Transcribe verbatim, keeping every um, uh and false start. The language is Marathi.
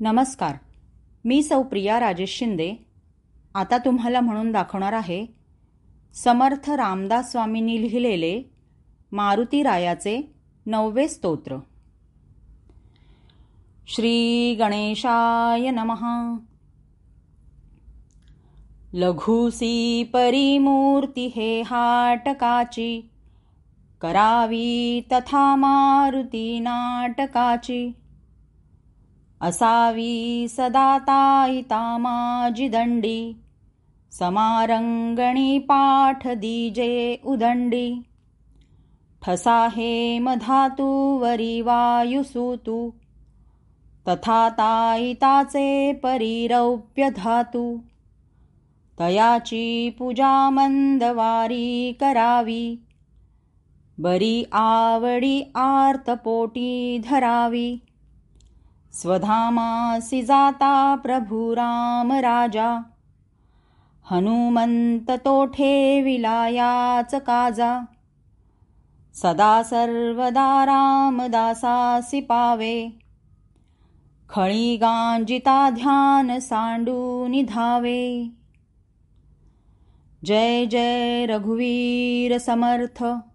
नमस्कार, मी सौ प्रिया राजेश शिंदे आता तुम्हाला म्हणून दाखवणार आहे समर्थ रामदास स्वामींनी लिहिलेले मारुती रायाचे नववे स्तोत्र. श्री गणेशाय नमः. लघुसी परिमूर्ती हे हाटकाची, करावी तथा मारुती नाटकाची. असावी सदा ताईता माझी दंडी, समारंगणी पाठ दीजे उदंडी. ठसा हे मधातू वरी वायुसूतू, तथा ताईताचे परिरौप्य धातू. तयाची पूजा मंदवारी करावी, बरी आवडी आर्तपोटी धरावी. स्वधामासी जाता प्रभू राम राजा, हनुमंत तो ठेविलायाच काजा. सदा सर्वदा रामदासासी पावे, खळी गांजिता ध्यान सांडूनि धावे. जय जय रघुवीर समर्थ.